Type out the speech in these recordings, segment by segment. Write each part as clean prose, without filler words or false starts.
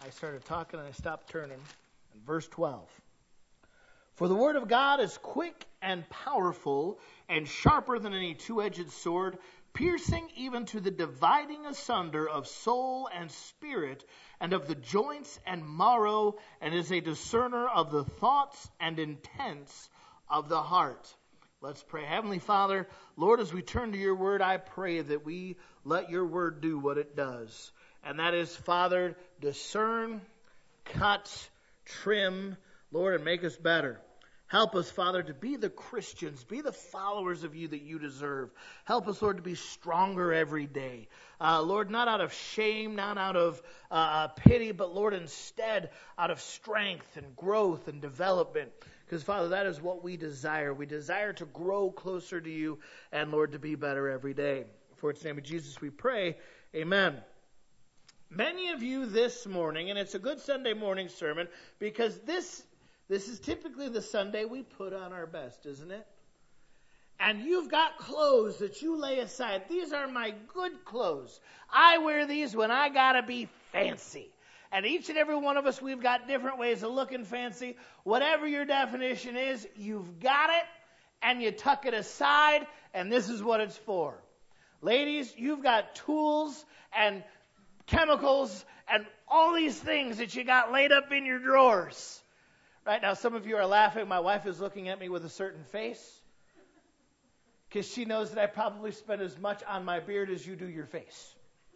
I started talking and I stopped turning. In verse 12. For the word of God is quick and powerful and sharper than any two-edged sword, piercing even to the dividing asunder of soul and spirit and of the joints and marrow, and is a discerner of the thoughts and intents of the heart. Let's pray. Heavenly Father, Lord, as we turn to your word, I pray that we let your word do what it does. And that is, Father, discern, cut, trim, Lord, and make us better. Help us, Father, to be the Christians, be the followers of you that you deserve. Help us, Lord, to be stronger every day. Lord, not out of shame, not out of pity, but, Lord, instead out of strength and growth and development. Because, Father, that is what we desire. We desire to grow closer to you and, Lord, to be better every day. For it's in the name of Jesus we pray. Amen. Many of you this morning, and it's a good Sunday morning sermon, because this is typically the Sunday we put on our best, isn't it? And you've got clothes that you lay aside. These are my good clothes. I wear these when I gotta be fancy. And each and every one of us, we've got different ways of looking fancy. Whatever your definition is, you've got it, and you tuck it aside, and this is what it's for. Ladies, you've got tools and chemicals and all these things that you got laid up in your drawers. Right now, some of you are laughing. My wife is looking at me with a certain face because she knows that I probably spend as much on my beard as you do your face.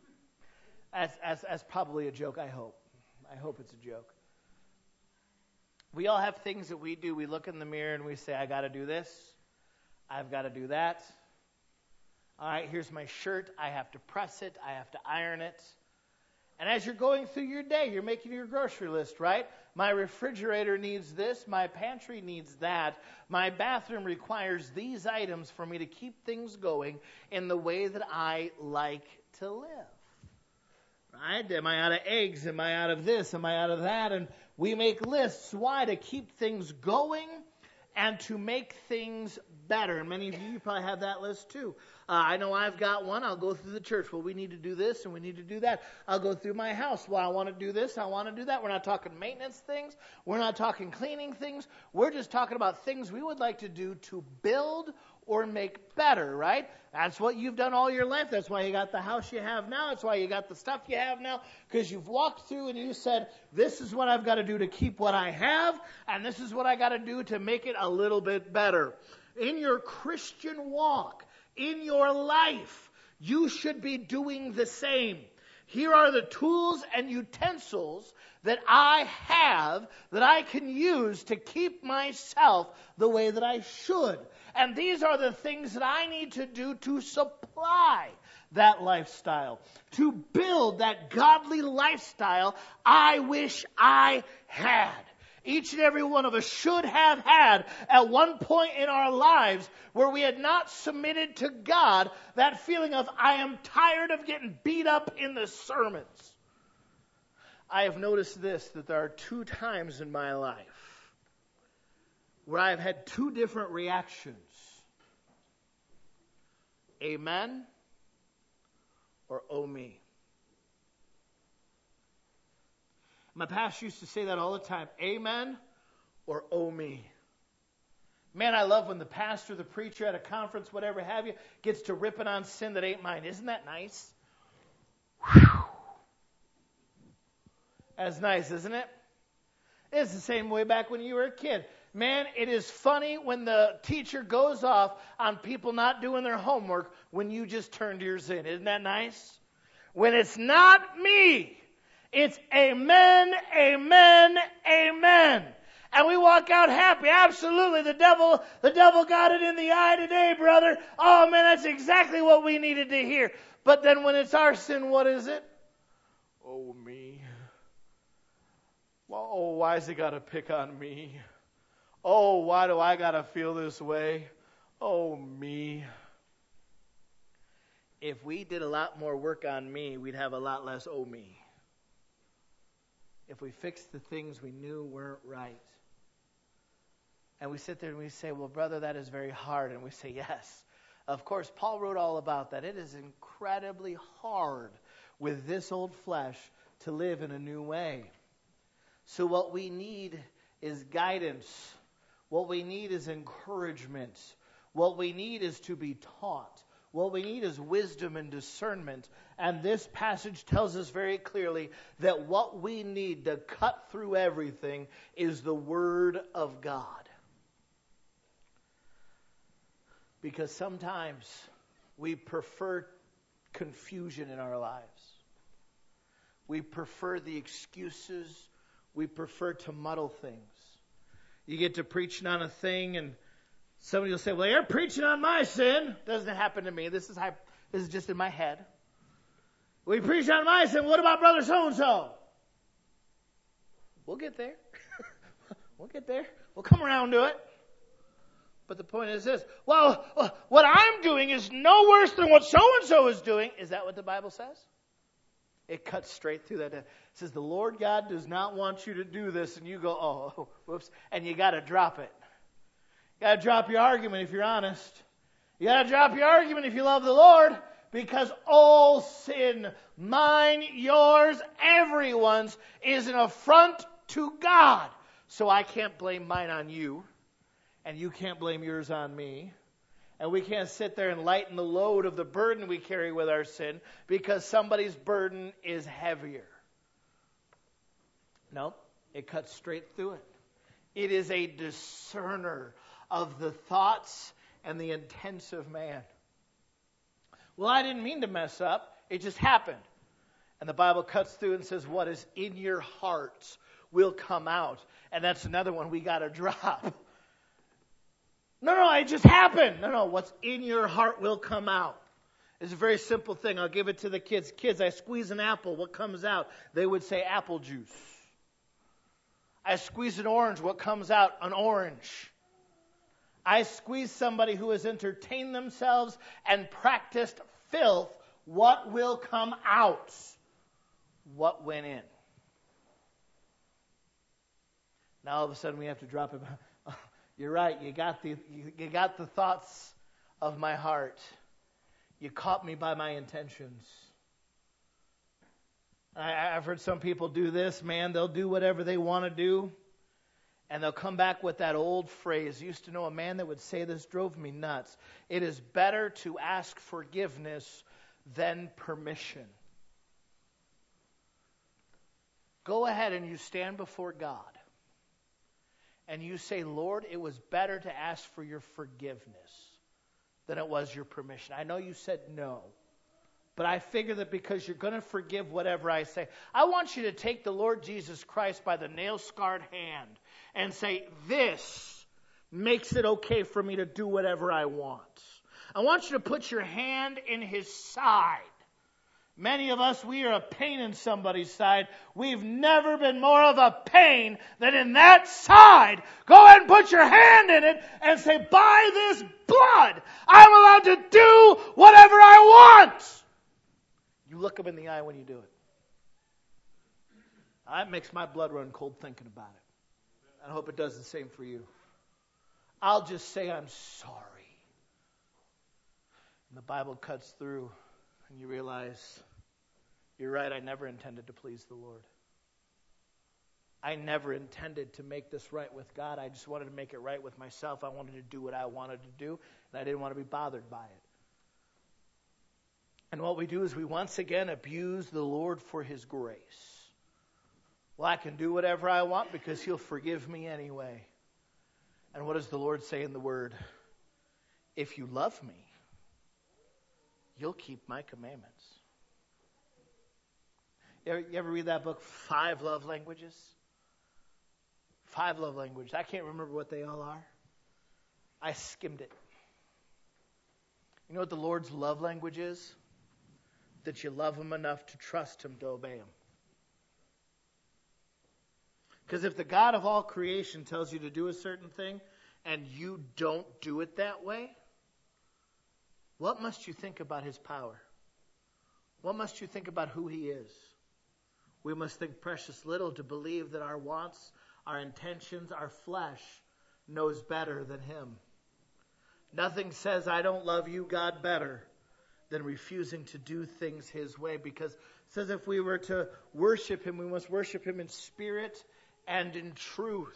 As probably a joke, I hope. I hope it's a joke. We all have things that we do. We look in the mirror and we say, I got to do this. I've got to do that. All right, here's my shirt. I have to press it. I have to iron it. And as you're going through your day, you're making your grocery list, right? My refrigerator needs this. My pantry needs that. My bathroom requires these items for me to keep things going in the way that I like to live. Right? Am I out of eggs? Am I out of this? Am I out of that? And we make lists. Why? To keep things going and to make things better. And many of you probably have that list too. I know I've got one. I'll go through the church. Well, we need to do this and we need to do that. I'll go through my house. Well, I want to do this. I want to do that. We're not talking maintenance things. We're not talking cleaning things. We're just talking about things we would like to do to build or make better, right? That's what you've done all your life. That's why you got the house you have now. That's why you got the stuff you have now. Because you've walked through and you said, this is what I've got to do to keep what I have. And this is what I got to do to make it a little bit better. In your Christian walk, in your life, you should be doing the same. Here are the tools and utensils that I have that I can use to keep myself the way that I should. And these are the things that I need to do to supply that lifestyle, to build that godly lifestyle I wish I had. Each and every one of us should have had at one point in our lives where we had not submitted to God that feeling of, I am tired of getting beat up in the sermons. I have noticed this, that there are 2 times in my life where I've had 2 different reactions. Amen or oh me. My pastor used to say that all the time. Amen or oh me. Man, I love when the pastor, the preacher at a conference, whatever have you, gets to ripping on sin that ain't mine. Isn't that nice? Whew. That's nice, isn't it? It's the same way back when you were a kid. Man, it is funny when the teacher goes off on people not doing their homework when you just turned yours in. Isn't that nice? When it's not me, it's amen, amen, amen. And we walk out happy. Absolutely, the devil got it in the eye today, brother. Oh man, that's exactly what we needed to hear. But then when it's our sin, what is it? Oh, me. Oh, why's he got to pick on me? Oh, why do I got to feel this way? Oh, me. If we did a lot more work on me, we'd have a lot less oh, me. If we fixed the things we knew weren't right. And we sit there and we say, well, brother, that is very hard. And we say, yes. Of course, Paul wrote all about that. It is incredibly hard with this old flesh to live in a new way. So what we need is guidance. What we need is encouragement. What we need is to be taught. What we need is wisdom and discernment. And this passage tells us very clearly that what we need to cut through everything is the Word of God. Because sometimes we prefer confusion in our lives. We prefer the excuses. We prefer to muddle things. You get to preaching on a thing and somebody will say, well, you're preaching on my sin. Doesn't happen to me. This is just in my head. We preach on my sin. What about brother so-and-so? We'll get there. We'll get there. We'll come around to it. But the point is this. Well, what I'm doing is no worse than what so-and-so is doing. Is that what the Bible says? It cuts straight through that. It says the Lord God does not want you to do this. And you go, oh, whoops. And you got to drop it. You got to drop your argument if you're honest. You got to drop your argument if you love the Lord. Because all sin, mine, yours, everyone's, is an affront to God. So I can't blame mine on you. And you can't blame yours on me. And we can't sit there and lighten the load of the burden we carry with our sin because somebody's burden is heavier. No, it cuts straight through it. It is a discerner of the thoughts and the intents of man. Well, I didn't mean to mess up. It just happened. And the Bible cuts through and says, what is in your hearts will come out. And that's another one we got to drop. No, it just happened. No, what's in your heart will come out. It's a very simple thing. I'll give it to the kids. Kids, I squeeze an apple. What comes out? They would say apple juice. I squeeze an orange. What comes out? An orange. I squeeze somebody who has entertained themselves and practiced filth. What will come out? What went in? Now all of a sudden we have to drop it. You're right. You got the thoughts of my heart. You caught me by my intentions. I've heard some people do this. Man, they'll do whatever they want to do. And they'll come back with that old phrase. I used to know a man that would say this, drove me nuts. It is better to ask forgiveness than permission. Go ahead and you stand before God. And you say, Lord, it was better to ask for your forgiveness than it was your permission. I know you said no. But I figure that because you're going to forgive whatever I say, I want you to take the Lord Jesus Christ by the nail-scarred hand and say, this makes it okay for me to do whatever I want. I want you to put your hand in his side. Many of us, we are a pain in somebody's side. We've never been more of a pain than in that side. Go ahead and put your hand in it and say, by this blood, I'm allowed to do whatever I want. You look them in the eye when you do it. That makes my blood run cold thinking about it. I hope it does the same for you. I'll just say I'm sorry. And the Bible cuts through and you realize, you're right, I never intended to please the Lord. I never intended to make this right with God. I just wanted to make it right with myself. I wanted to do what I wanted to do, and I didn't want to be bothered by it. And what we do is we once again abuse the Lord for his grace. Well, I can do whatever I want because he'll forgive me anyway. And what does the Lord say in the Word? If you love me, you'll keep my commandments. You ever read that book, 5 Love Languages? 5 Love Languages. I can't remember what they all are. I skimmed it. You know what the Lord's love language is? That you love him enough to trust him to obey him. Because if the God of all creation tells you to do a certain thing and you don't do it that way, what must you think about his power? What must you think about who he is? We must think precious little to believe that our wants, our intentions, our flesh knows better than him. Nothing says, I don't love you, God, better than refusing to do things his way. Because it says if we were to worship him, we must worship him in spirit and in truth.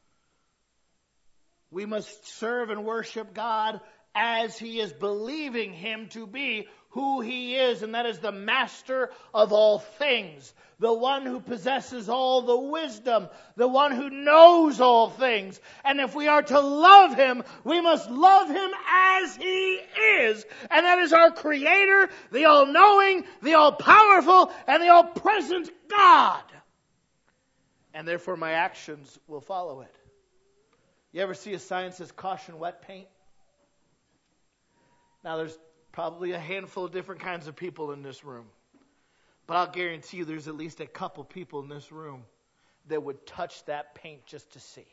We must serve and worship God as He is believing Him to be who He is, and that is the master of all things, the one who possesses all the wisdom, the one who knows all things. And if we are to love Him, we must love Him as He is, and that is our Creator, the all-knowing, the all-powerful, and the all-present God. And therefore my actions will follow it. You ever see a sign that says caution wet paint? Now there's probably a handful of different kinds of people in this room. But I'll guarantee you there's at least a couple people in this room that would touch that paint just to see.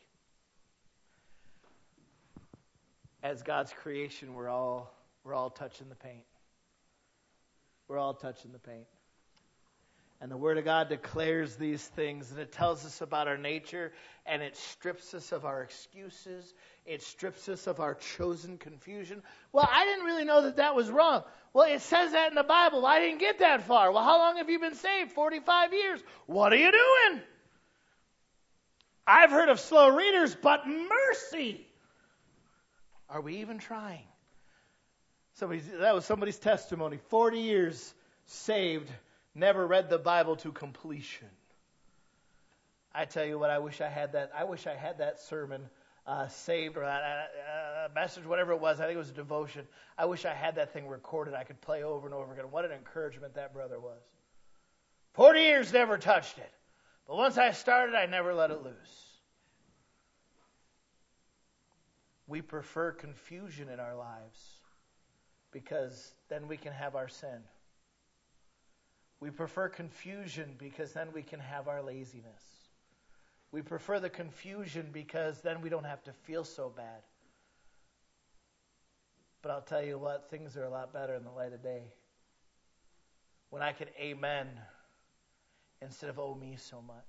As God's creation, we're all touching the paint. We're all touching the paint. And the Word of God declares these things, and it tells us about our nature, and it strips us of our excuses. It strips us of our chosen confusion. Well, I didn't really know that was wrong. Well, it says that in the Bible. I didn't get that far. Well, how long have you been saved? 45 years. What are you doing? I've heard of slow readers, but mercy. Are we even trying? That was somebody's testimony. 40 years saved. Never read the Bible to completion. I tell you what, I wish I had that. I wish I had that sermon saved, or a message, whatever it was. I think it was a devotion. I wish I had that thing recorded. I could play over and over again. What an encouragement that brother was. 40 years, never touched it. But once I started, I never let it loose. We prefer confusion in our lives because then we can have our sin. We prefer confusion because then we can have our laziness. We prefer the confusion because then we don't have to feel so bad. But I'll tell you what, things are a lot better in the light of day. When I can amen instead of oh me so much.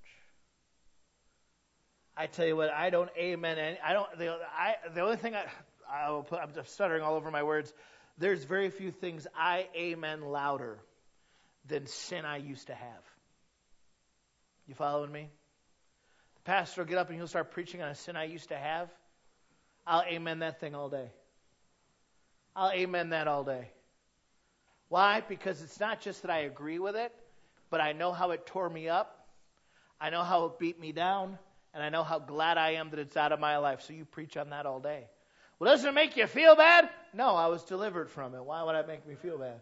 I tell you what, I don't amen. The only thing I'm just stuttering all over my words. There's very few things I amen louder than sin I used to have. You following me? The pastor will get up and he'll start preaching on a sin I used to have. I'll amen that thing all day. I'll amen that all day. Why? Because it's not just that I agree with it, but I know how it tore me up. I know how it beat me down. And I know how glad I am that it's out of my life. So you preach on that all day. Well, doesn't it make you feel bad? No, I was delivered from it. Why would it make me feel bad?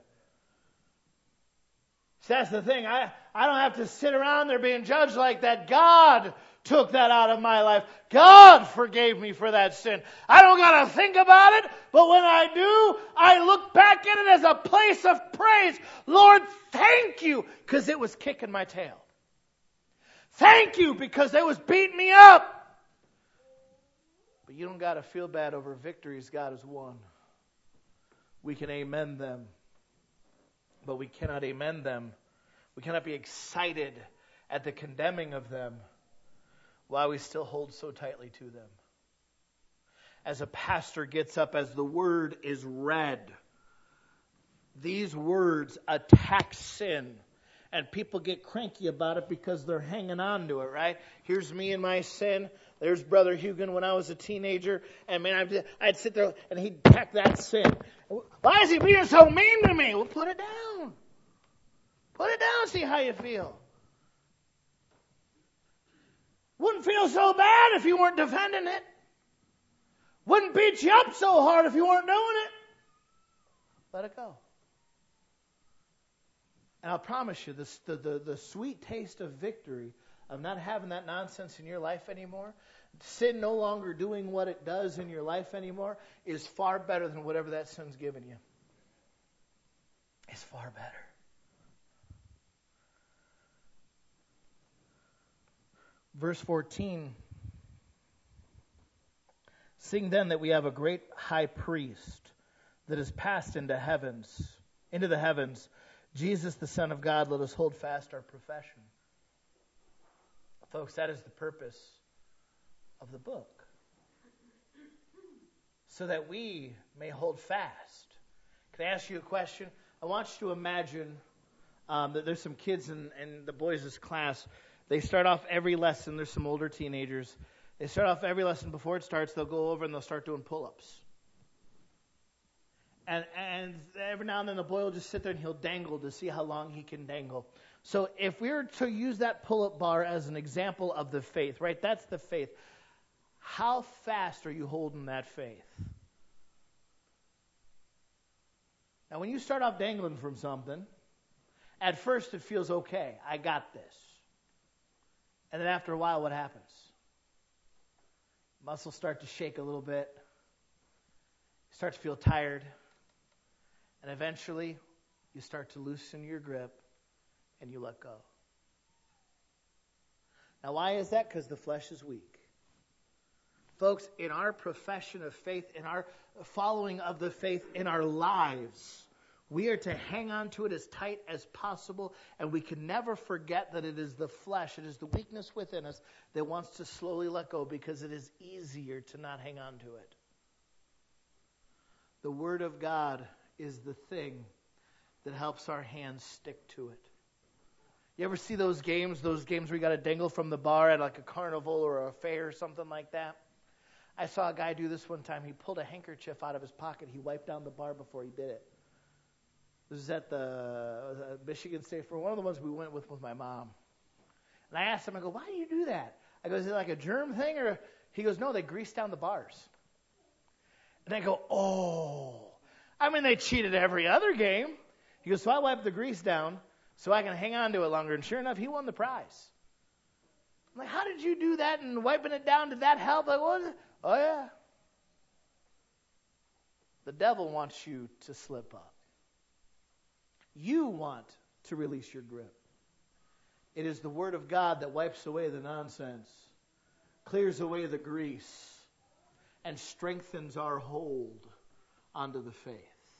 So that's the thing. I don't have to sit around there being judged like that. God took that out of my life. God forgave me for that sin. I don't got to think about it, but when I do, I look back at it as a place of praise. Lord, thank you, because it was kicking my tail. Thank you, because it was beating me up. But you don't got to feel bad over victories God has won. We can amen them. But we cannot amen them. We cannot be excited at the condemning of them while we still hold so tightly to them. As a pastor gets up, as the word is read, these words attack sin. And people get cranky about it because they're hanging on to it, right? Here's me and my sin. There's Brother Hugan when I was a teenager. And man, I'd sit there and he'd attack that sin. Why is he being so mean to me? Well, put it down. Put it down, see how you feel. Wouldn't feel so bad if you weren't defending it. Wouldn't beat you up so hard if you weren't doing it. Let it go. And I'll promise you, the sweet taste of victory, of not having that nonsense in your life anymore, sin no longer doing what it does in your life anymore, is far better than whatever that sin's given you. It's far better. Verse 14. Seeing then that we have a great high priest that is passed into the heavens, Jesus, the Son of God, let us hold fast our profession. Folks, that is the purpose of the book. So that we may hold fast. Can I ask you a question? I want you to imagine that there's some kids in the boys' class They start off every lesson. There's some older teenagers. They start off every lesson before it starts. They'll go over and they'll start doing pull-ups. And every now and then the boy will just sit there and he'll dangle to see how long he can dangle. So if we were to use that pull-up bar as an example of the faith, right? That's the faith. How fast are you holding that faith? Now, when you start off dangling from something, at first it feels okay. I got this. And then after a while, what happens? Muscles start to shake a little bit. You start to feel tired. And eventually, you start to loosen your grip and you let go. Now, why is that? Because the flesh is weak. Folks, in our profession of faith, in our following of the faith in our lives, we are to hang on to it as tight as possible, and we can never forget that it is the flesh, it is the weakness within us that wants to slowly let go because it is easier to not hang on to it. The Word of God is the thing that helps our hands stick to it. You ever see those games where you got to dangle from the bar at like a carnival or a fair or something like that? I saw a guy do this one time. He pulled a handkerchief out of his pocket. He wiped down the bar before he did it. This is at the Michigan State Fair, one of the ones we went with my mom. And I asked him, I go, why do you do that? I go, is it like a germ thing? Or he goes, no, they grease down the bars. And I go, oh. I mean, they cheated every other game. He goes, so I wiped the grease down so I can hang on to it longer. And sure enough, he won the prize. I'm like, how did you do that? And wiping it down, did that help? Like, what? Oh, yeah. The devil wants you to slip up. You want to release your grip. It is the Word of God that wipes away the nonsense, clears away the grease, and strengthens our hold onto the faith.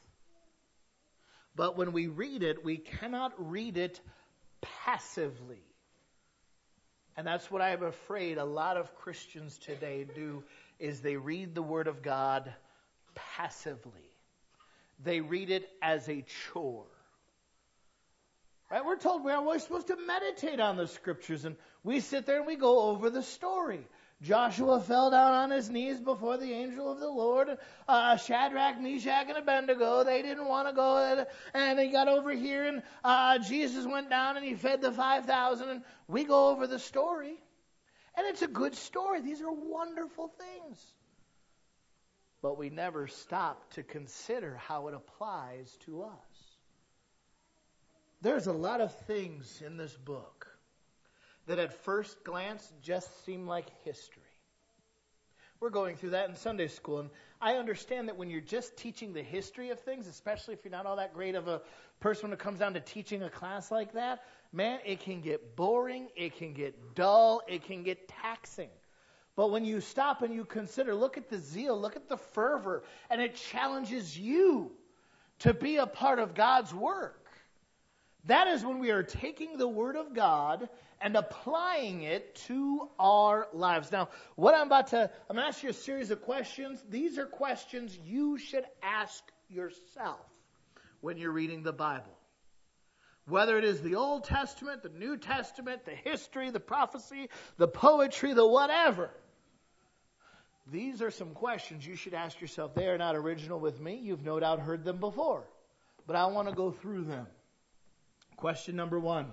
But when we read it, we cannot read it passively. And that's what I'm afraid a lot of Christians today do, is they read the Word of God passively. They read it as a chore. Right? We're told we're supposed to meditate on the Scriptures, and we sit there and we go over the story. Joshua fell down on his knees before the angel of the Lord. Shadrach, Meshach, and Abednego, they didn't want to go. And they got over here, and Jesus went down and he fed the 5,000. And we go over the story. And it's a good story. These are wonderful things. But we never stop to consider how it applies to us. There's a lot of things in this book that at first glance just seem like history. We're going through that in Sunday school, and I understand that when you're just teaching the history of things, especially if you're not all that great of a person when it comes down to teaching a class like that, man, it can get boring, it can get dull, it can get taxing. But when you stop and you consider, look at the zeal, look at the fervor, and it challenges you to be a part of God's work. That is when we are taking the Word of God and applying it to our lives. Now, I'm going to ask you a series of questions. These are questions you should ask yourself when you're reading the Bible. Whether it is the Old Testament, the New Testament, the history, the prophecy, the poetry, the whatever. These are some questions you should ask yourself. They are not original with me. You've no doubt heard them before. But I want to go through them. Question number 1.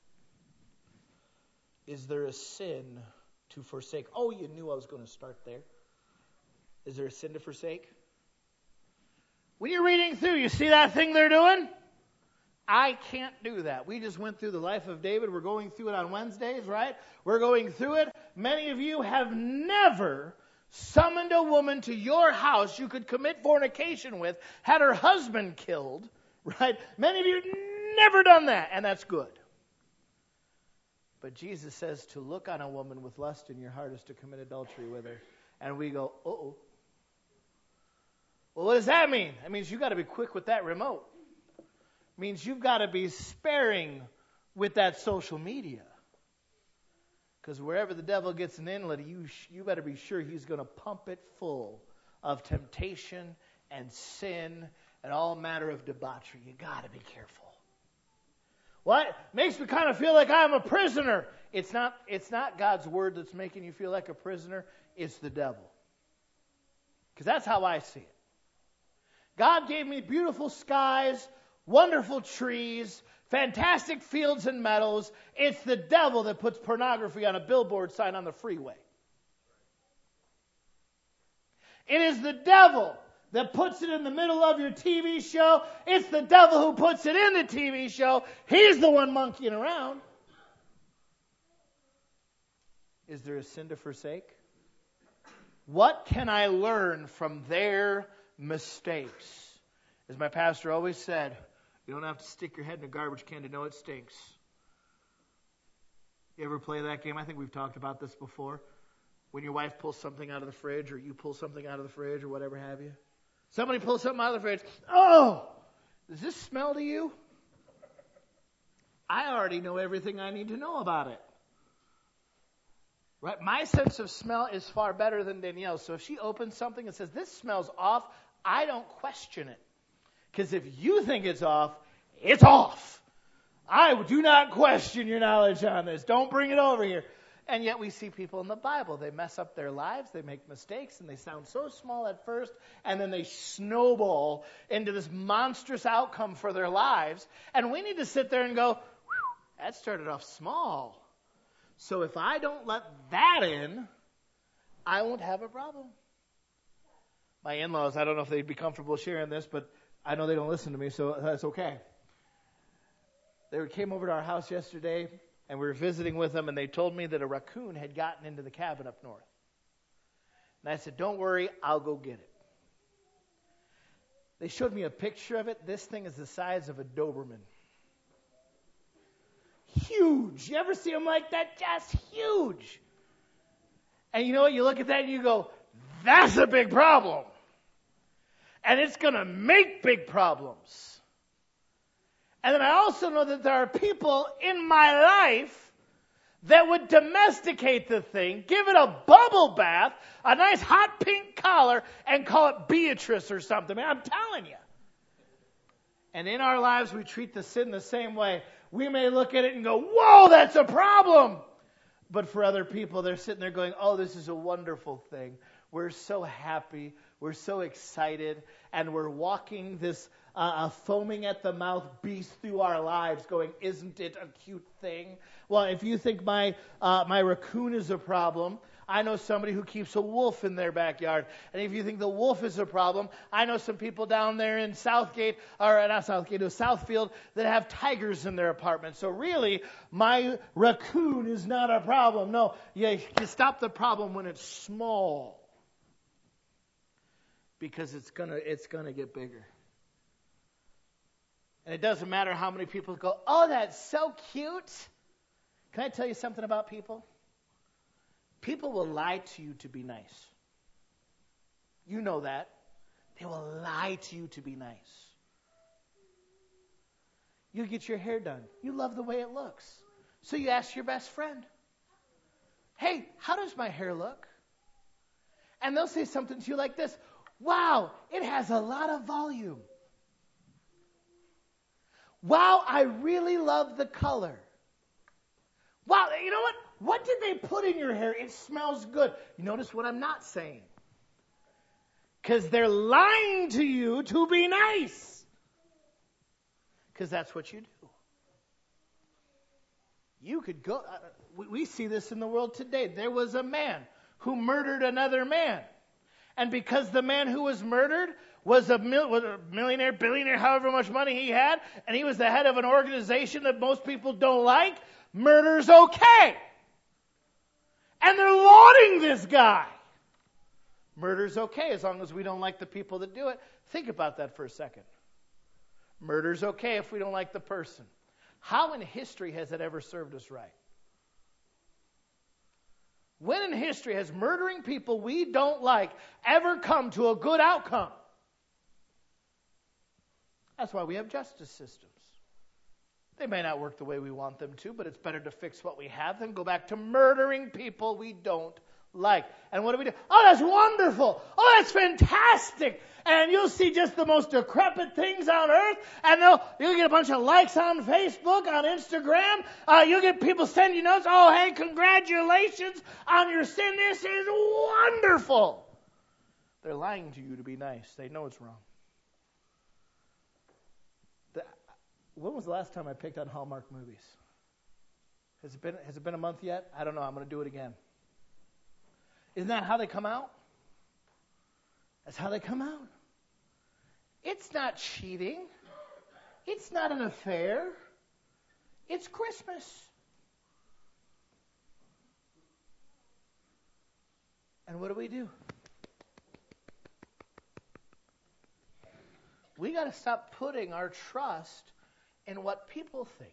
Is there a sin to forsake? Oh, you knew I was going to start there. Is there a sin to forsake? When you're reading through, you see that thing they're doing? I can't do that. We just went through the life of David. We're going through it on Wednesdays, right? We're going through it. Many of you have never summoned a woman to your house you could commit fornication with, had her husband killed, right? Many of you never done that, and that's good. But Jesus says to look on a woman with lust in your heart is to commit adultery with her. And we go, uh-oh. Well, what does that mean? That means you've got to be quick with that remote. It means you've got to be sparing with that social media. Because wherever the devil gets an inlet, you better be sure he's going to pump it full of temptation and sin and all manner of debauchery. You got to be careful. What? Makes me kind of feel like I'm a prisoner. it's not God's word that's making you feel like a prisoner. It's the devil. Because that's how I see it. God gave me beautiful skies, wonderful trees, fantastic fields and meadows. It's the devil that puts pornography on a billboard sign on the freeway. It is the devil that puts it in the middle of your TV show. It's the devil who puts it in the TV show. He's the one monkeying around. Is there a sin to forsake? What can I learn from their mistakes? As my pastor always said, you don't have to stick your head in a garbage can to know it stinks. You ever play that game? I think we've talked about this before. When your wife pulls something out of the fridge, or you pull something out of the fridge, or whatever have you. Somebody pulls something out of the fridge. Oh, does this smell to you? I already know everything I need to know about it. Right? My sense of smell is far better than Danielle's. So if she opens something and says, this smells off, I don't question it. Because if you think it's off, it's off. I do not question your knowledge on this. Don't bring it over here. And yet we see people in the Bible. They mess up their lives, they make mistakes, and they sound so small at first, and then they snowball into this monstrous outcome for their lives. And we need to sit there and go, that started off small. So if I don't let that in, I won't have a problem. My in-laws, I don't know if they'd be comfortable sharing this, but I know they don't listen to me, so that's okay. They came over to our house yesterday, and we were visiting with them, and they told me that a raccoon had gotten into the cabin up north. And I said, don't worry, I'll go get it. They showed me a picture of it. This thing is the size of a Doberman. Huge. You ever see them like that? Just huge. And you know what? You look at that and you go, that's a big problem. And it's going to make big problems. And then I also know that there are people in my life that would domesticate the thing, give it a bubble bath, a nice hot pink collar, and call it Beatrice or something. I mean, I'm telling you. And in our lives, we treat the sin the same way. We may look at it and go, whoa, that's a problem. But for other people, they're sitting there going, oh, this is a wonderful thing. We're so happy. We're so excited. And we're walking this foaming at the mouth beast through our lives going, isn't it a cute thing? Well, if you think my raccoon is a problem, I know somebody who keeps a wolf in their backyard. And if you think the wolf is a problem, I know some people down there in Southfield that have tigers in their apartment. So really, my raccoon is not a problem. No, you stop the problem when it's small. Because it's gonna get bigger. And it doesn't matter how many people go, oh, that's so cute. Can I tell you something about people? People will lie to you to be nice. You know that. They will lie to you to be nice. You get your hair done. You love the way it looks. So you ask your best friend, hey, how does my hair look? And they'll say something to you like this, wow, it has a lot of volume. Wow, I really love the color. Wow, you know what? What did they put in your hair? It smells good. You notice what I'm not saying. Because they're lying to you to be nice. Because that's what you do. You could go, we see this in the world today. There was a man who murdered another man. And because the man who was murdered was a millionaire, billionaire, however much money he had, and he was the head of an organization that most people don't like, murder's okay. And they're lauding this guy. Murder's okay as long as we don't like the people that do it. Think about that for a second. Murder's okay if we don't like the person. How in history has it ever served us right? When in history has murdering people we don't like ever come to a good outcome? That's why we have justice systems. They may not work the way we want them to, but it's better to fix what we have than go back to murdering people we don't like. And what do we do? Oh, that's wonderful. Oh, that's fantastic. And you'll see just the most decrepit things on earth. And you'll get a bunch of likes on Facebook, on Instagram. You'll get people sending you notes. Oh, hey, congratulations on your sin. This is wonderful. They're lying to you to be nice. They know it's wrong. When was the last time I picked on Hallmark movies? Has it been a month yet? I don't know. I'm going to do it again. Isn't that how they come out? That's how they come out. It's not cheating. It's not an affair. It's Christmas. And what do? We got to stop putting our trust in what people think.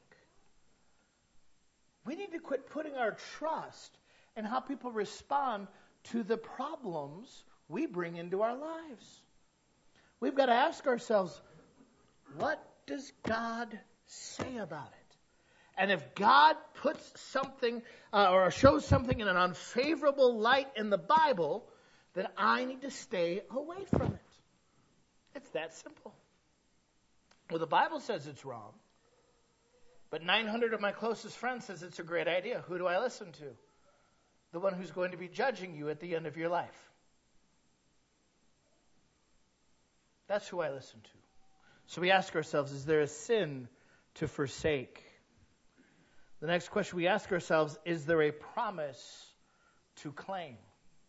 We need to quit putting our trust in how people respond to the problems we bring into our lives. We've got to ask ourselves, what does God say about it? And if God puts something or shows something in an unfavorable light in the Bible, then I need to stay away from it. It's that simple. Well, the Bible says it's wrong, but 900 of my closest friends says it's a great idea. Who do I listen to? The one who's going to be judging you at the end of your life. That's who I listen to. So we ask ourselves, is there a sin to forsake? The next question we ask ourselves, is there a promise to claim?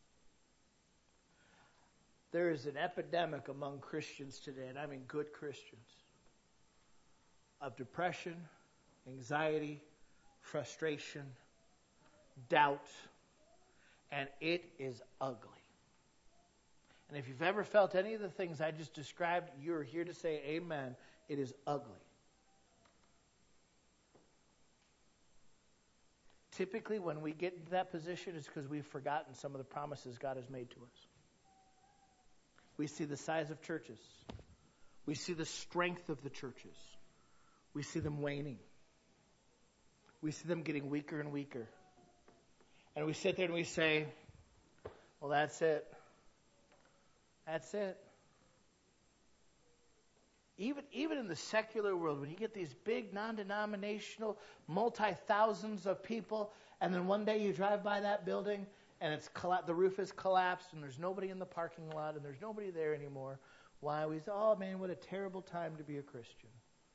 There is an epidemic among Christians today, and I mean good Christians, of depression, anxiety, frustration, doubt, and it is ugly. And if you've ever felt any of the things I just described, you're here to say amen. It is ugly. Typically, when we get into that position, it's because we've forgotten some of the promises God has made to us. We see the size of churches. We see the strength of the churches. We see them waning. We see them getting weaker and weaker. And we sit there and we say, well, that's it. That's it. Even in the secular world, when you get these big non-denominational, multi-thousands of people, and then one day you drive by that building and the roof is collapsed and there's nobody in the parking lot and there's nobody there anymore. Why? We say, oh man, what a terrible time to be a Christian.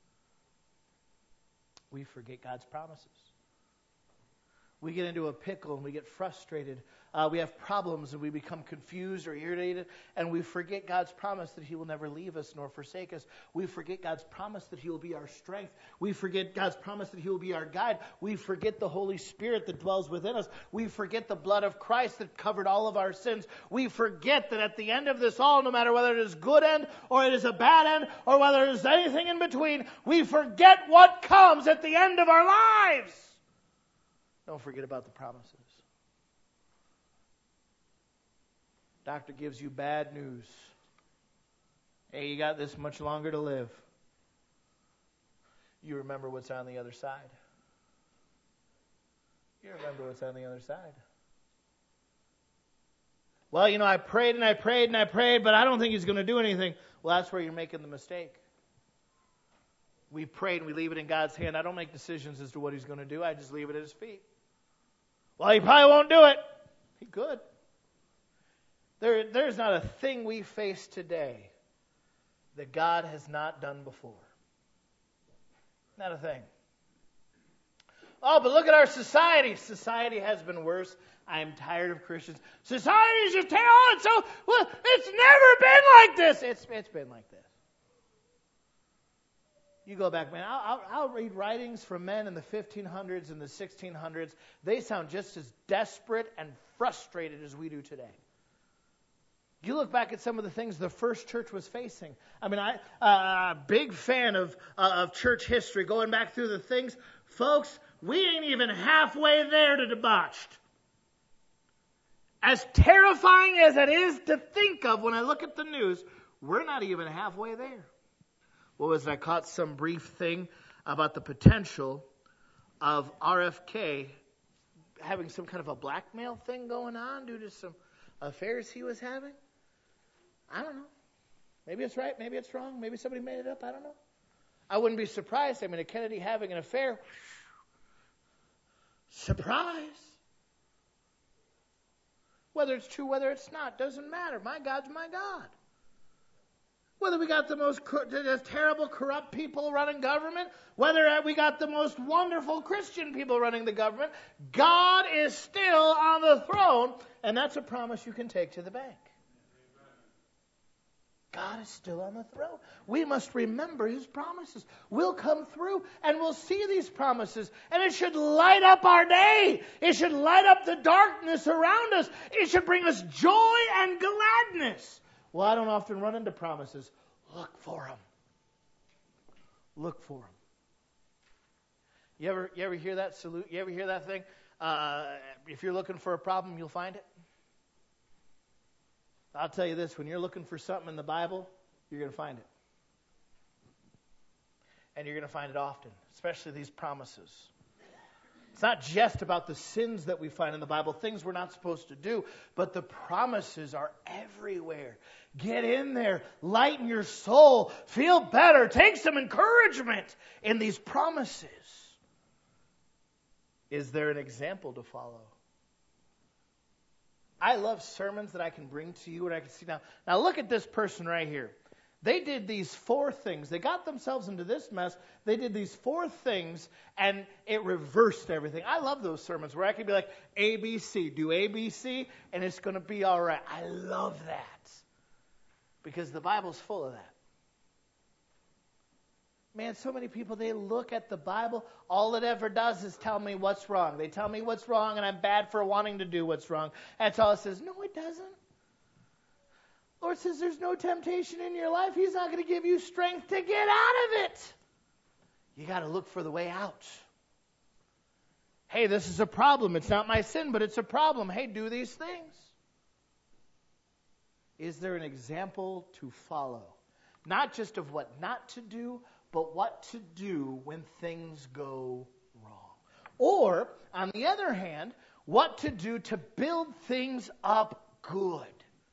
We forget God's promises. We get into a pickle and we get frustrated. We have problems and we become confused or irritated, and we forget God's promise that He will never leave us nor forsake us. We forget God's promise that He will be our strength. We forget God's promise that He will be our guide. We forget the Holy Spirit that dwells within us. We forget the blood of Christ that covered all of our sins. We forget that at the end of this all, no matter whether it is good end or it is a bad end or whether it is anything in between, we forget what comes at the end of our lives. Don't forget about the promises. Doctor gives you bad news. Hey, you got this much longer to live. You remember what's on the other side. You remember what's on the other side. Well, I prayed and I prayed and I prayed, but I don't think He's going to do anything. Well, that's where you're making the mistake. We prayed and we leave it in God's hand. I don't make decisions as to what He's going to do. I just leave it at His feet. Well, He probably won't do it. He could. There's not a thing we face today that God has not done before. Not a thing. Oh, but look at our society. Society has been worse. I'm tired of Christians. Society is just terrible. It's never been like this. It's been like this. You go back, man. I'll read writings from men in the 1500s and the 1600s. They sound just as desperate and frustrated as we do today. You look back at some of the things the first church was facing. I mean, I'm a big fan of church history, going back through the things. Folks, we ain't even halfway there to debauched. As terrifying as it is to think of when I look at the news, we're not even halfway there. What was it? I caught some brief thing about the potential of RFK having some kind of a blackmail thing going on due to some affairs he was having? I don't know. Maybe it's right, maybe it's wrong, maybe somebody made it up, I don't know. I wouldn't be surprised. I mean, a Kennedy having an affair, surprise. Whether it's true, whether it's not, doesn't matter. My God's my God. Whether we got the most terrible, corrupt people running government, whether we got the most wonderful Christian people running the government, God is still on the throne, and that's a promise you can take to the bank. God is still on the throne. We must remember His promises. We'll come through and we'll see these promises. And it should light up our day. It should light up the darkness around us. It should bring us joy and gladness. Well, I don't often run into promises. Look for them. Look for them. You ever hear that salute? You ever hear that thing? If you're looking for a problem, you'll find it. I'll tell you this, when you're looking for something in the Bible, you're going to find it. And you're going to find it often, especially these promises. It's not just about the sins that we find in the Bible, things we're not supposed to do, but the promises are everywhere. Get in there, lighten your soul, feel better, take some encouragement in these promises. Is there an example to follow? I love sermons that I can bring to you and I can see now. Now look at this person right here. They did these 4 things. They got themselves into this mess. They did these 4 things and it reversed everything. I love those sermons where I can be like, ABC, do ABC, and it's going to be all right. I love that because the Bible's full of that. Man, so many people, they look at the Bible, all it ever does is tell me what's wrong. They tell me what's wrong and I'm bad for wanting to do what's wrong. That's all it says. No, it doesn't. Lord says there's no temptation in your life. He's not going to give you strength to get out of it. You got to look for the way out. Hey, this is a problem. It's not my sin, but it's a problem. Hey, do these things. Is there an example to follow? Not just of what not to do, but what to do when things go wrong. Or, on the other hand, what to do to build things up good.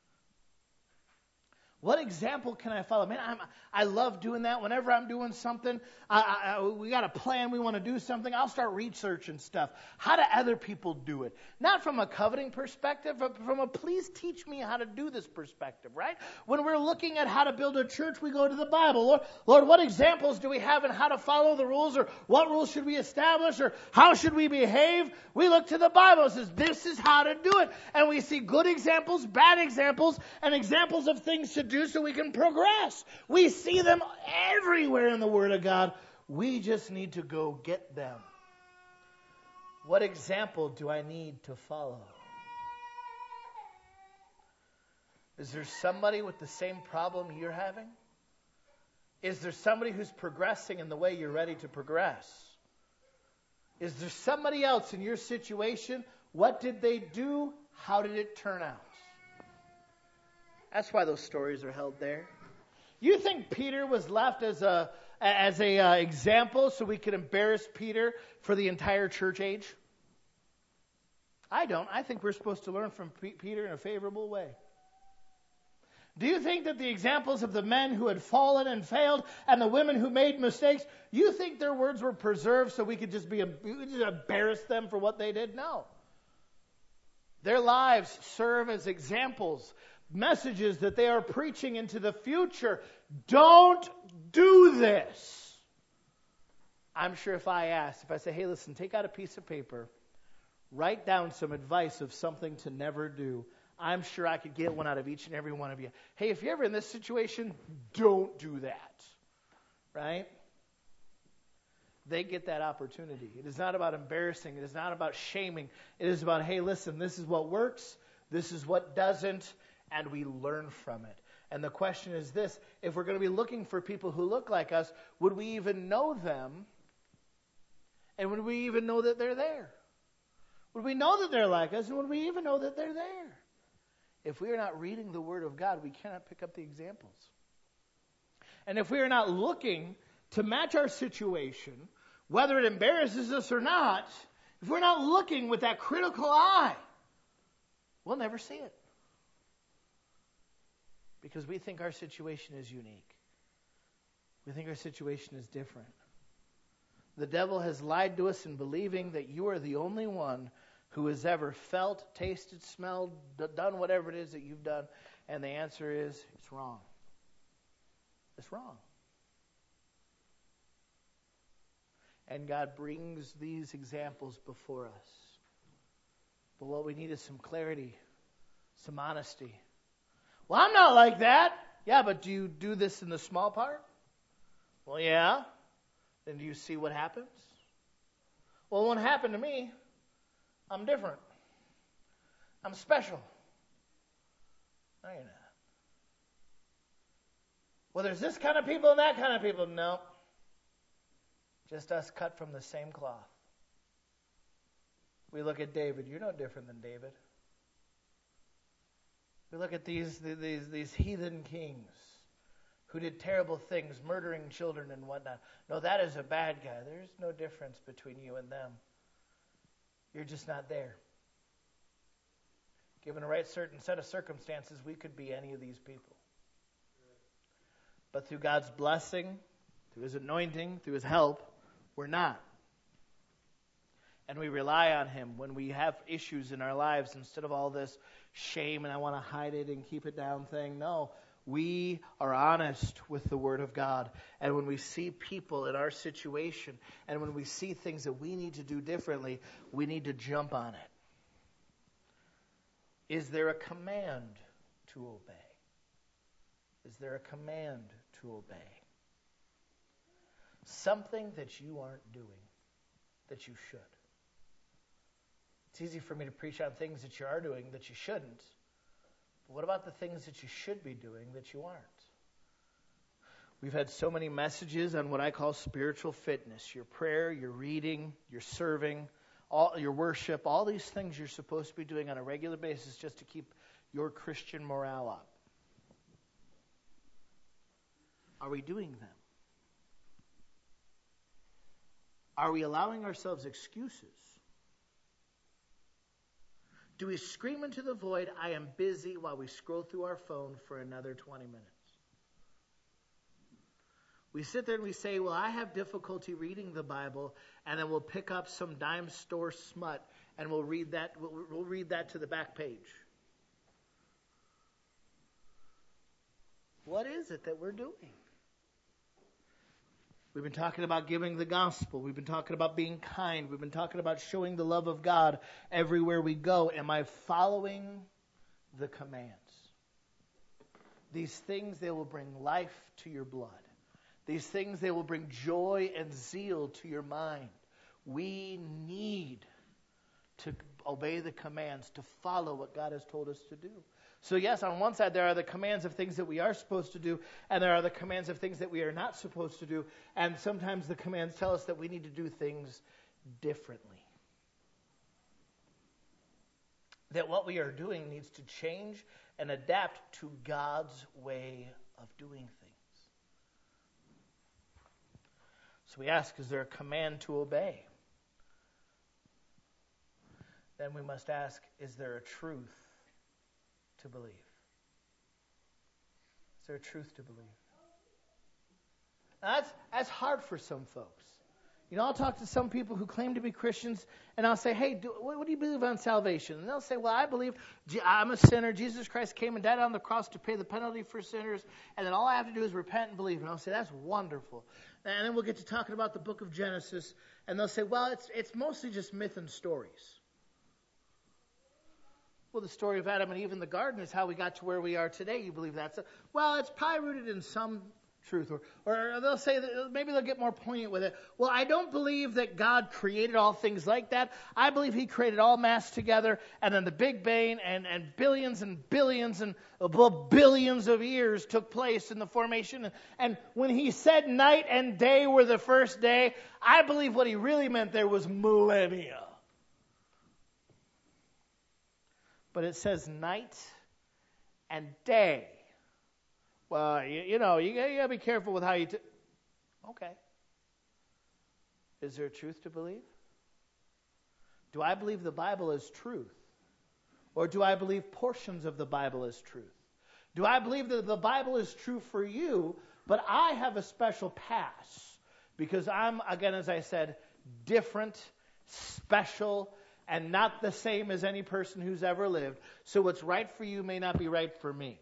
What example can I follow? Man, I love doing that. Whenever I'm doing something, we got a plan, we want to do something, I'll start researching stuff. How do other people do it? Not from a coveting perspective, but from a please teach me how to do this perspective, right? When we're looking at how to build a church, we go to the Bible. Lord, what examples do we have in how to follow the rules, or what rules should we establish, or how should we behave? We look to the Bible. It says this is how to do it. And we see good examples, bad examples, and examples of things to do so we can progress. We see them everywhere in the Word of God. We just need to go get them. What example do I need to follow? Is there somebody with the same problem you're having? Is there somebody who's progressing in the way you're ready to progress? Is there somebody else in your situation? What did they do? How did it turn out? That's why those stories are held there. You think Peter was left as a example so we could embarrass Peter for the entire church age? I don't. I think we're supposed to learn from Peter in a favorable way. Do you think that the examples of the men who had fallen and failed and the women who made mistakes, you think their words were preserved so we could just embarrass them for what they did? No. Their lives serve as examples, messages that they are preaching into the future. Don't do this. I'm sure if I say, hey, listen, take out a piece of paper, write down some advice of something to never do, I'm sure I could get one out of each and every one of you. Hey, if you're ever in this situation, don't do that. Right? They get that opportunity. It is not about embarrassing. It is not about shaming. It is about, hey, listen, this is what works. This is what doesn't. And we learn from it. And the question is this: if we're going to be looking for people who look like us, would we even know them? And would we even know that they're there? Would we know that they're like us? And would we even know that they're there? If we are not reading the Word of God, we cannot pick up the examples. And if we are not looking to match our situation, whether it embarrasses us or not, if we're not looking with that critical eye, we'll never see it. Because we think our situation is unique. We think our situation is different. The devil has lied to us in believing that you are the only one who has ever felt, tasted, smelled, done whatever it is that you've done. And the answer is, it's wrong. It's wrong. And God brings these examples before us. But what we need is some clarity, some honesty. Well, I'm not like that. Yeah, but do you do this in the small part? Well, yeah. Then do you see what happens? Well, it won't happen to me. I'm different. I'm special. No, you're not. Well, there's this kind of people and that kind of people. No. Just us cut from the same cloth. We look at David. You're no different than David. We look at these heathen kings who did terrible things, murdering children and whatnot. No, that is a bad guy. There's no difference between you and them. You're just not there. Given a right certain set of circumstances, we could be any of these people. But through God's blessing, through His anointing, through His help, we're not. And we rely on Him when we have issues in our lives instead of all this shame and I want to hide it and keep it down thing. No, we are honest with the Word of God. And when we see people in our situation and when we see things that we need to do differently, we need to jump on it. Is there a command to obey? Is there a command to obey? Something that you aren't doing that you should. It's easy for me to preach on things that you are doing that you shouldn't. But what about the things that you should be doing that you aren't? We've had so many messages on what I call spiritual fitness. Your prayer, your reading, your serving, all your worship, all these things you're supposed to be doing on a regular basis just to keep your Christian morale up. Are we doing them? Are we allowing ourselves excuses? Do we scream into the void, I am busy, while we scroll through our phone for another 20 minutes? We sit there and we say, well, I have difficulty reading the Bible, and then we'll pick up some dime store smut and we'll read that to the back page. What is it that we're doing? We've been talking about giving the gospel. We've been talking about being kind. We've been talking about showing the love of God everywhere we go. Am I following the commands? These things, they will bring life to your blood. These things, they will bring joy and zeal to your mind. We need to obey the commands, to follow what God has told us to do. So yes, on one side there are the commands of things that we are supposed to do, and there are the commands of things that we are not supposed to do, and sometimes the commands tell us that we need to do things differently. That what we are doing needs to change and adapt to God's way of doing things. So we ask, is there a command to obey? Then we must ask, is there a truth to believe? Is there a truth to believe? Now that's hard for some folks. You know, I'll talk to some people who claim to be Christians, and I'll say, hey, what do you believe on salvation? And they'll say, well, I believe I'm a sinner. Jesus Christ came and died on the cross to pay the penalty for sinners, and then all I have to do is repent and believe. And I'll say, that's wonderful. And then we'll get to talking about the book of Genesis, and they'll say, well, it's mostly just myth and stories. Well, the story of Adam and Eve in the garden is how we got to where we are today. You believe that? So, well, it's probably rooted in some truth. Or they'll say, that maybe they'll get more poignant with it. Well, I don't believe that God created all things like that. I believe He created all mass together, and then the Big Bang and billions and billions and billions of years took place in the formation. And when He said night and day were the first day, I believe what He really meant there was millennia. But it says night and day. Well, you got to be careful with how you... Okay. Is there a truth to believe? Do I believe the Bible is truth? Or do I believe portions of the Bible as truth? Do I believe that the Bible is true for you, but I have a special pass because I'm, again, as I said, different, special, and not the same as any person who's ever lived. So what's right for you may not be right for me.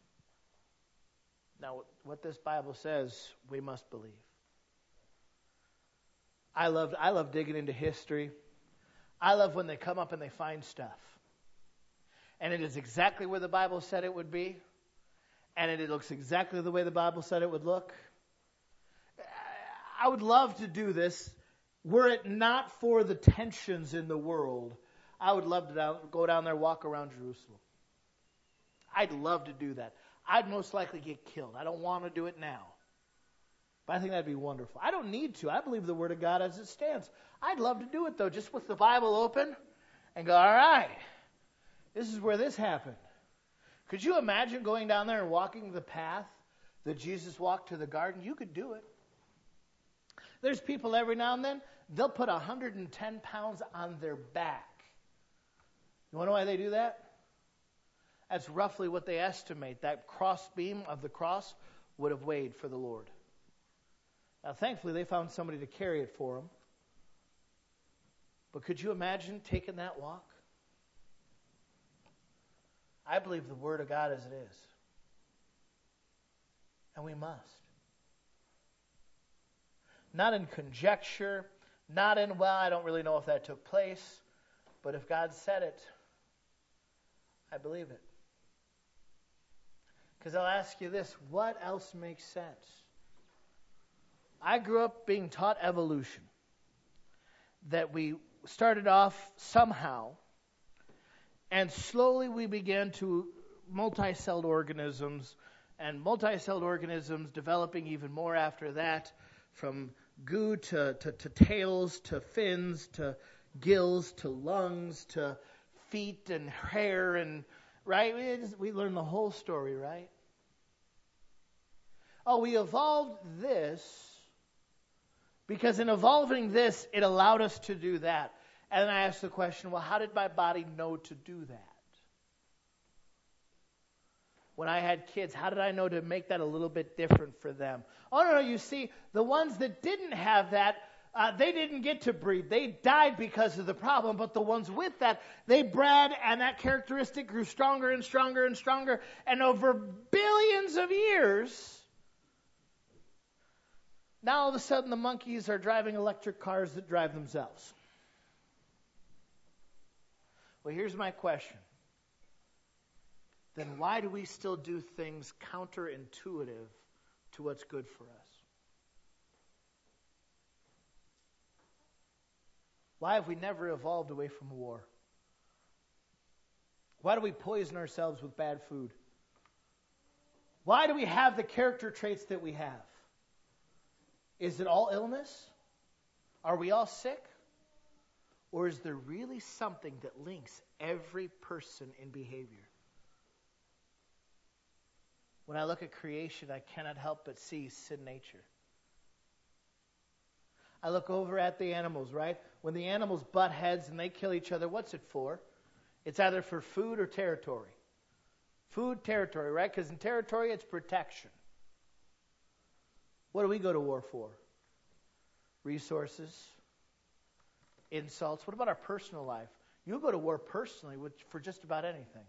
Now, what this Bible says, we must believe. I love digging into history. I love when they come up and they find stuff. And it is exactly where the Bible said it would be. And it looks exactly the way the Bible said it would look. I would love to do this. Were it not for the tensions in the world, I would love to go down there, walk around Jerusalem. I'd love to do that. I'd most likely get killed. I don't want to do it now. But I think that'd be wonderful. I don't need to. I believe the Word of God as it stands. I'd love to do it, though, just with the Bible open and go, all right, this is where this happened. Could you imagine going down there and walking the path that Jesus walked to the garden? You could do it. There's people every now and then, they'll put 110 pounds on their back. You want to know why they do that? That's roughly what they estimate. That cross beam of the cross would have weighed for the Lord. Now, thankfully, they found somebody to carry it for them. But could you imagine taking that walk? I believe the Word of God as it is. And we must. Not in conjecture, not in, well, I don't really know if that took place, but if God said it, I believe it. Because I'll ask you this, what else makes sense? I grew up being taught evolution, that we started off somehow, and slowly we began to multi-celled organisms, and multi-celled organisms developing even more after that, from goo to tails to fins to gills to lungs to feet and hair, and right? We learned the whole story, right? Oh, we evolved this because in evolving this, it allowed us to do that. And then I asked the question, well, how did my body know to do that? When I had kids, how did I know to make that a little bit different for them? Oh, no, you see, the ones that didn't have that, they didn't get to breed. They died because of the problem, but the ones with that, they bred, and that characteristic grew stronger and stronger and stronger. And over billions of years, now all of a sudden the monkeys are driving electric cars that drive themselves. Well, here's my question. Then why do we still do things counterintuitive to what's good for us? Why have we never evolved away from war? Why do we poison ourselves with bad food? Why do we have the character traits that we have? Is it all illness? Are we all sick? Or is there really something that links every person in behavior? When I look at creation, I cannot help but see sin nature. I look over at the animals, right? When the animals butt heads and they kill each other, what's it for? It's either for food or territory. Food, territory, right? Because in territory, it's protection. What do we go to war for? Resources, insults. What about our personal life? You go to war personally for just about anything.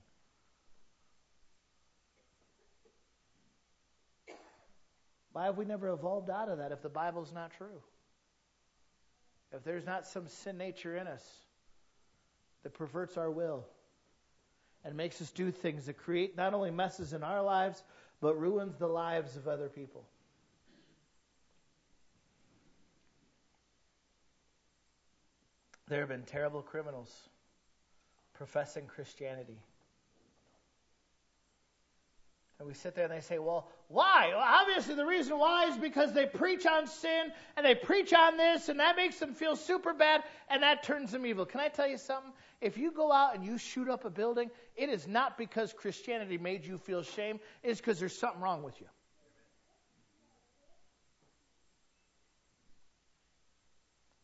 Why have we never evolved out of that if the Bible's not true? If there's not some sin nature in us that perverts our will and makes us do things that create not only messes in our lives, but ruins the lives of other people. There have been terrible criminals professing Christianity. And we sit there and they say, well, why? Well, obviously the reason why is because they preach on sin and they preach on this and that makes them feel super bad and that turns them evil. Can I tell you something? If you go out and you shoot up a building, it is not because Christianity made you feel shame. It's because there's something wrong with you.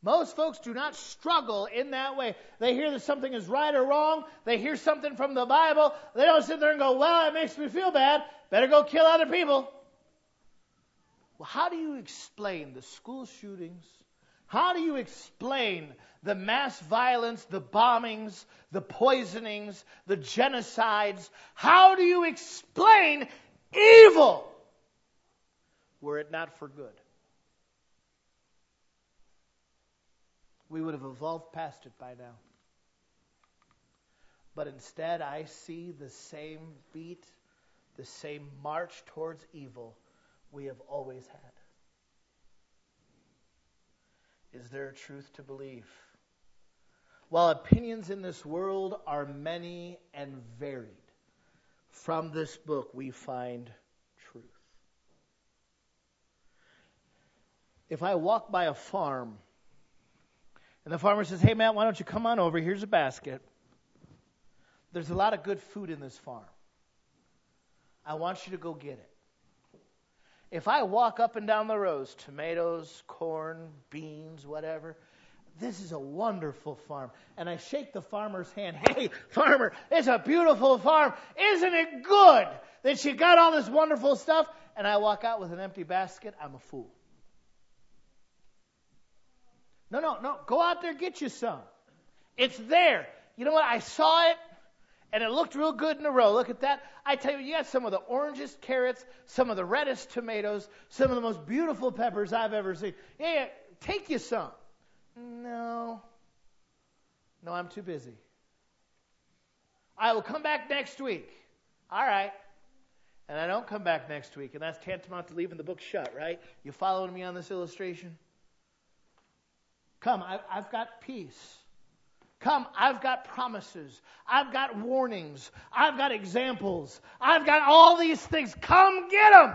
Most folks do not struggle in that way. They hear that something is right or wrong. They hear something from the Bible. They don't sit there and go, well, it makes me feel bad. Better go kill other people. Well, how do you explain the school shootings? How do you explain the mass violence, the bombings, the poisonings, the genocides? How do you explain evil were it not for good? We would have evolved past it by now. But instead, I see the same beat, the same march towards evil we have always had. Is there a truth to believe? While opinions in this world are many and varied, from this book we find truth. If I walk by a farm, and the farmer says, hey, man, why don't you come on over? Here's a basket. There's a lot of good food in this farm. I want you to go get it. If I walk up and down the rows, tomatoes, corn, beans, whatever, this is a wonderful farm. And I shake the farmer's hand. Hey, farmer, it's a beautiful farm. Isn't it good that you got all this wonderful stuff? And I walk out with an empty basket. I'm a fool. No. Go out there, get you some. It's there. You know what? I saw it, and it looked real good in a row. Look at that. I tell you, you got some of the orangest carrots, some of the reddest tomatoes, some of the most beautiful peppers I've ever seen. Yeah, take you some. No, I'm too busy. I will come back next week. All right. And I don't come back next week, and that's tantamount to leaving the book shut, right? You following me on this illustration? Come, I've got peace. Come, I've got promises. I've got warnings. I've got examples. I've got all these things. Come get them.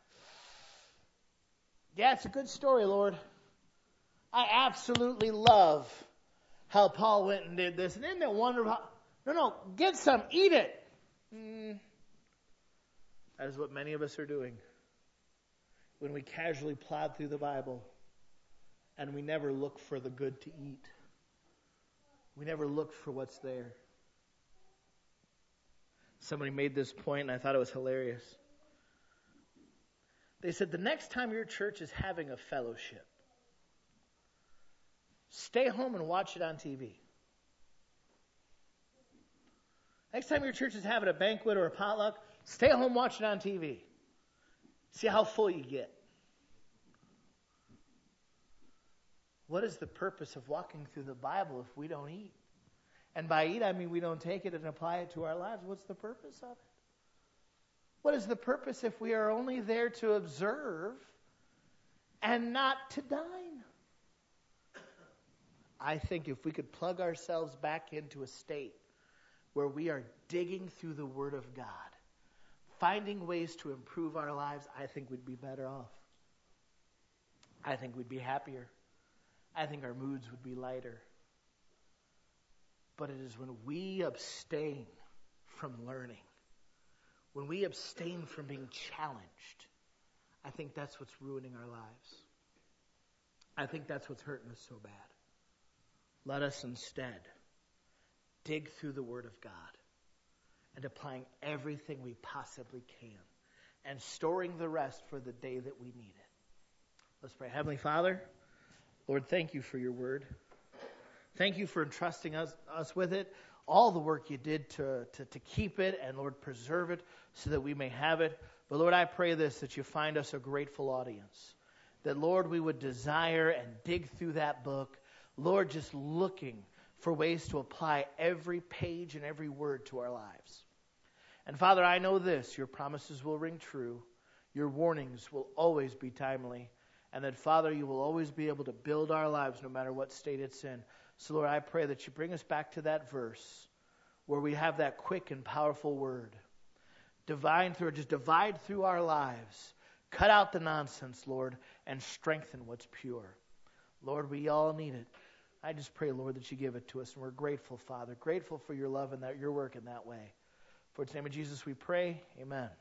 Yeah, it's a good story, Lord. I absolutely love how Paul went and did this. And isn't it wonderful? No, get some. Eat it. That is what many of us are doing when we casually plod through the Bible and we never look for the good to eat. We never look for what's there. Somebody made this point, and I thought it was hilarious. They said, the next time your church is having a fellowship, stay home and watch it on TV. Next time your church is having a banquet or a potluck, stay home, watch it on TV. See how full you get. What is the purpose of walking through the Bible if we don't eat? And by eat, I mean we don't take it and apply it to our lives. What's the purpose of it? What is the purpose if we are only there to observe and not to dine? I think if we could plug ourselves back into a state where we are digging through the Word of God, finding ways to improve our lives, I think we'd be better off. I think we'd be happier. I think our moods would be lighter. But it is when we abstain from learning, when we abstain from being challenged, I think that's what's ruining our lives. I think that's what's hurting us so bad. Let us instead dig through the Word of God and applying everything we possibly can and storing the rest for the day that we need it. Let's pray. Heavenly Father, Lord, thank you for your Word. Thank you for entrusting us with it, all the work you did to keep it and, Lord, preserve it so that we may have it. But, Lord, I pray this, that you find us a grateful audience, that, Lord, we would desire and dig through that book, Lord, just looking for ways to apply every page and every word to our lives. And, Father, I know this, your promises will ring true, your warnings will always be timely, and that, Father, you will always be able to build our lives no matter what state it's in. So, Lord, I pray that you bring us back to that verse where we have that quick and powerful word. Divide through our lives. Cut out the nonsense, Lord, and strengthen what's pure. Lord, we all need it. I just pray, Lord, that you give it to us. And we're grateful, Father. Grateful for your love and that your work in that way. For it's in the name of Jesus we pray. Amen.